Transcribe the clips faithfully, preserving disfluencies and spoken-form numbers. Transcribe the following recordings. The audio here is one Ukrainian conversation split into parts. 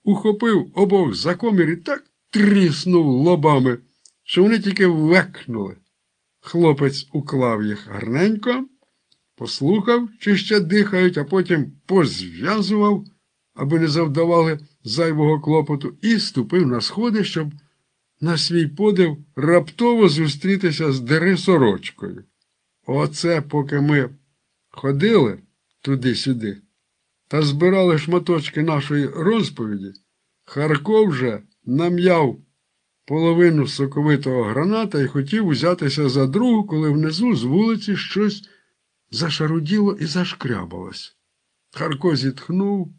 ухопив обох за комір і так тріснув лобами, що вони тільки векнули. Хлопець уклав їх гарненько, послухав, чи ще дихають, а потім позв'язував, аби не завдавали зайвого клопоту, і ступив на сходи, щоб на свій подив раптово зустрітися з Дери-сорочкою. Оце поки ми ходили туди-сюди та збирали шматочки нашої розповіді, Харко вже нам'яв половину соковитого граната і хотів узятися за другу, коли внизу з вулиці щось зашаруділо і зашкрябалось. Харко зітхнув,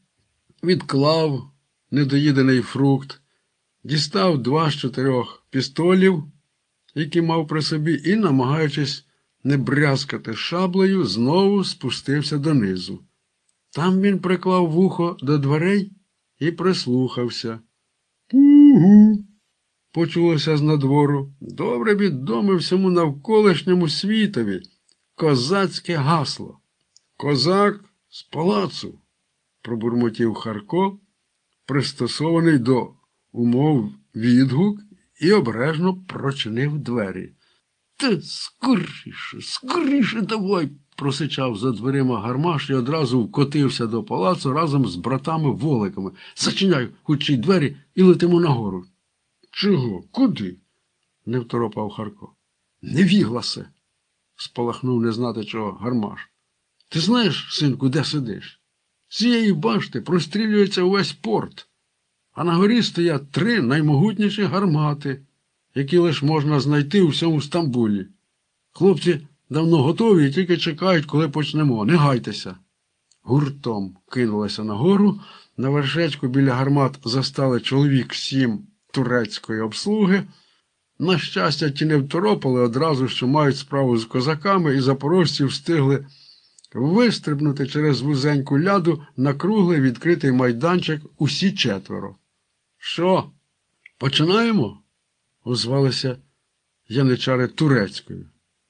відклав недоїдений фрукт, дістав два з чотирьох пістолів, які мав при собі, і, намагаючись не брязкати шаблею, знову спустився донизу. Там він приклав вухо до дверей і прислухався. «Пу-гу!» – почулося з надвору. Добре відоме всьому навколишньому світові козацьке гасло. «Козак з палацу!» – пробурмотів Харко, пристосований до умов відгук, і обережно прочинив двері. «Та скоріше, скоріше давай!» – просичав за дверима Гармаш і одразу вкотився до палацу разом з братами-воликами. «Зачиняй хутчі двері і летимо нагору!» «Чого? Куди?» – не второпав Харко. «Невігласе!» – спалахнув не знати чого Гармаш. «Ти знаєш, синку, де сидиш? З цієї башти прострілюється увесь порт, а на горі стоять три наймогутніші гармати, які лише можна знайти у всьому Стамбулі. Хлопці давно готові і тільки чекають, коли почнемо. Не гайтеся!» Гуртом кинулися нагору. На вершечку біля гармат застали чоловік сім турецької обслуги. На щастя, ті не второпали одразу, що мають справу з козаками, і запорожці встигли вистрибнути через вузеньку ляду на круглий відкритий майданчик усі четверо. «Що, починаємо?» – озвалися яничари турецькою.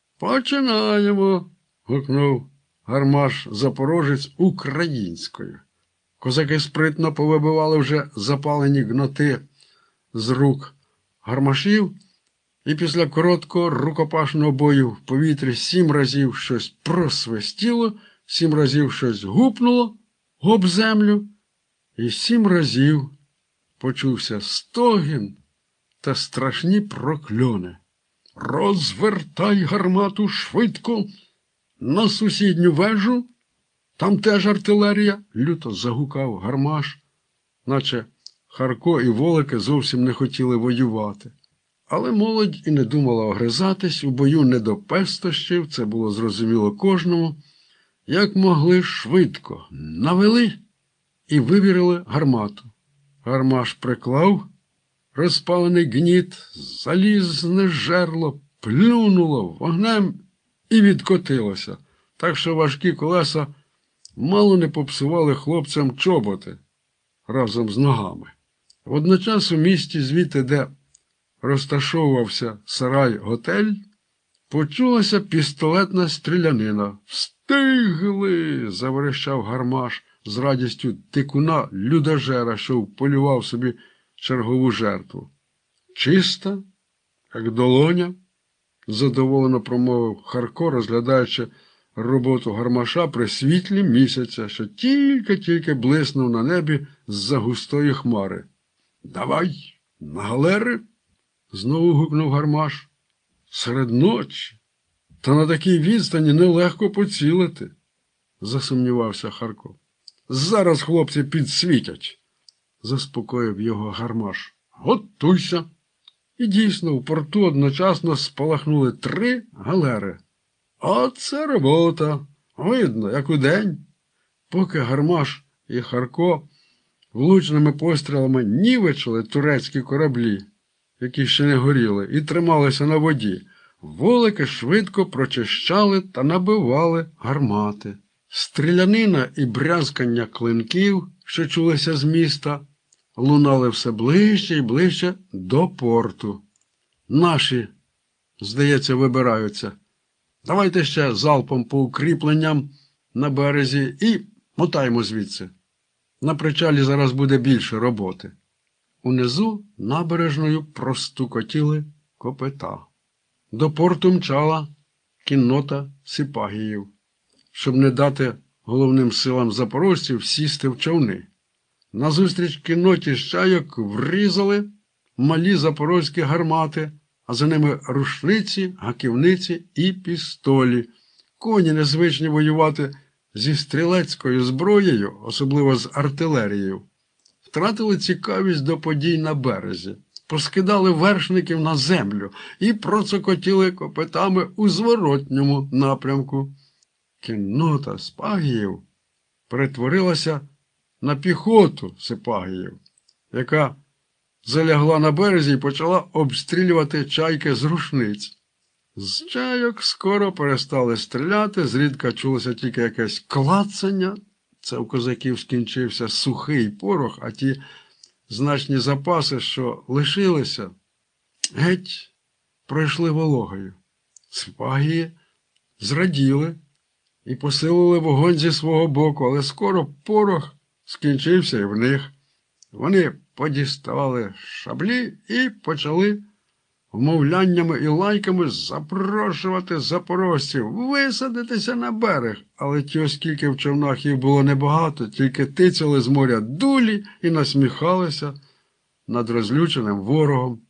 «Починаємо!» – гукнув Гармаш-запорожець українською. Козаки спритно повибивали вже запалені гноти з рук гармашів, і після короткого рукопашного бою в повітрі сім разів щось просвистіло, сім разів щось гупнуло об землю, і сім разів почувся стогін та страшні прокльони. «Розвертай гармату швидко на сусідню вежу, там теж артилерія!» – люто загукав Гармаш, наче Харко і волики зовсім не хотіли воювати. Але молодь і не думала огризатись, у бою не до пестощів, це було зрозуміло кожному. Як могли швидко навели і вивірили гармату. Гармаш приклав розпалений гніт, залізне жерло, плюнуло вогнем і відкотилося, так що важкі колеса мало не попсували хлопцям чоботи разом з ногами. Водночас у місті, звідти, де розташовувався сарай-готель, почулася пістолетна стрілянина. «Встигли!» – заверещав Гармаш з радістю тикуна людожера, що вполював собі чергову жертву. «Чиста, як долоня», – задоволено промовив Харко, розглядаючи роботу Гармаша при світлі місяця, що тільки-тільки блиснув на небі з-за густої хмари. «Давай, на галери!» – знову гукнув Гармаш. «Серед ночі, та на такій відстані нелегко поцілити», – засумнівався Харко. «Зараз хлопці підсвітять», – заспокоїв його Гармаш. «Готуйся!» І дійсно, в порту одночасно спалахнули три галери. «Оце робота! Видно, як удень!» Поки Гармаш і Харко влучними пострілами нівечили турецькі кораблі, які ще не горіли, і трималися на воді, волики швидко прочищали та набивали гармати. Стрілянина і брязкання клинків, що чулися з міста, лунали все ближче і ближче до порту. «Наші, здається, вибираються. Давайте ще залпом по укріпленням на березі і мотаємо звідси». На причалі зараз буде більше роботи. Унизу набережною простукотіли копита. До порту мчала кіннота сипагіїв, щоб не дати головним силам запорожців сісти в човни. Назустріч кінноті з чайок врізали малі запорозькі гармати, а за ними рушниці, гаківниці і пістолі. Коні, незвичні воювати зі стрілецькою зброєю, особливо з артилерією, втратили цікавість до подій на березі, поскидали вершників на землю і процокотіли копитами у зворотньому напрямку. Кіннота Спагіїв перетворилася на піхоту Сипагіїв, яка залягла на березі і почала обстрілювати чайки з рушниць. З чайок скоро перестали стріляти, зрідка чулося тільки якесь клацання. Це у козаків скінчився сухий порох, а ті значні запаси, що лишилися, геть пройшли вологою. Сипагії зраділи і посилили вогонь зі свого боку, але скоро порох скінчився і в них. Вони подіставали шаблі і почали вмовляннями і лайками запрошувати запорожців висадитися на берег. Але ті, оскільки в човнах їх було небагато, тільки тицяли з моря дулі і насміхалися над розлюченим ворогом.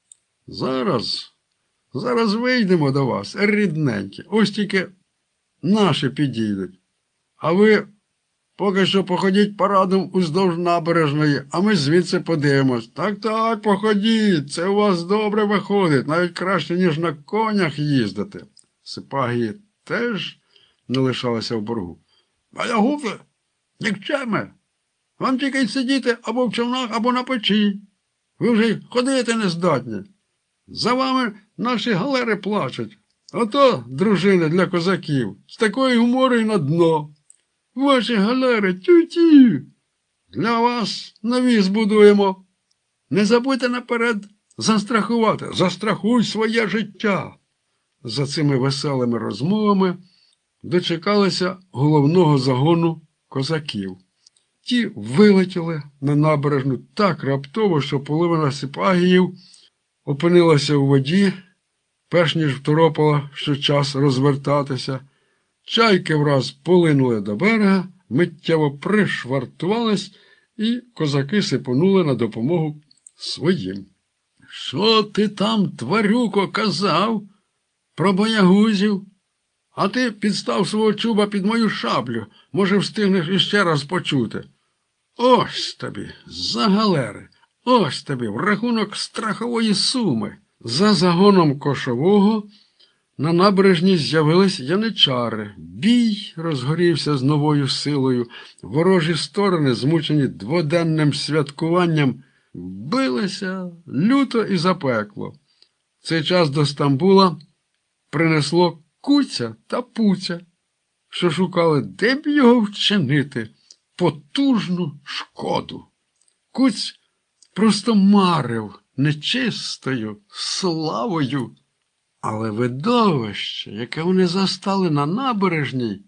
Зараз, зараз вийдемо до вас, рідненькі, ось тільки наші підійдуть. А ви поки що походіть парадом уздовж набережної, а ми звідси подивимось. Так-так, походіть, це у вас добре виходить, навіть краще, ніж на конях їздити. Сипагії теж не лишалися в боргу. Баягуфи, нікчеми, вам тільки й сидіти або в човнах, або на печі. Ви вже й ходити не здатні. За вами наші галери плачуть. Ото, дружини для козаків, з такої гумори й на дно. Ваші галери, тю-тю, для вас нові збудуємо. Не забудьте наперед застрахувати, застрахуй своє життя. За цими веселими розмовами дочекалися головного загону козаків. Ті вилетіли на набережну так раптово, що половина сипагіїв опинилася у воді, перш ніж второпала, що час розвертатися. Чайки враз полинули до берега, миттєво пришвартувались, і козаки сипонули на допомогу своїм. — Що ти там, тварюко, казав про боягузів? А ти підстав свого чуба під мою шаблю, може, встигнеш іще раз почути. Ось тобі, за галери, ось тобі, в рахунок страхової суми. За загоном кошового на набережні з'явились яничари. Бій розгорівся з новою силою. Ворожі сторони, змучені дводенним святкуванням, билися люто і запекло. В цей час до Стамбула принесло Куця та Пуця, що шукали, де б його вчинити потужну шкоду. Куць просто марив нечистою славою, але видовище, яке вони застали на набережній,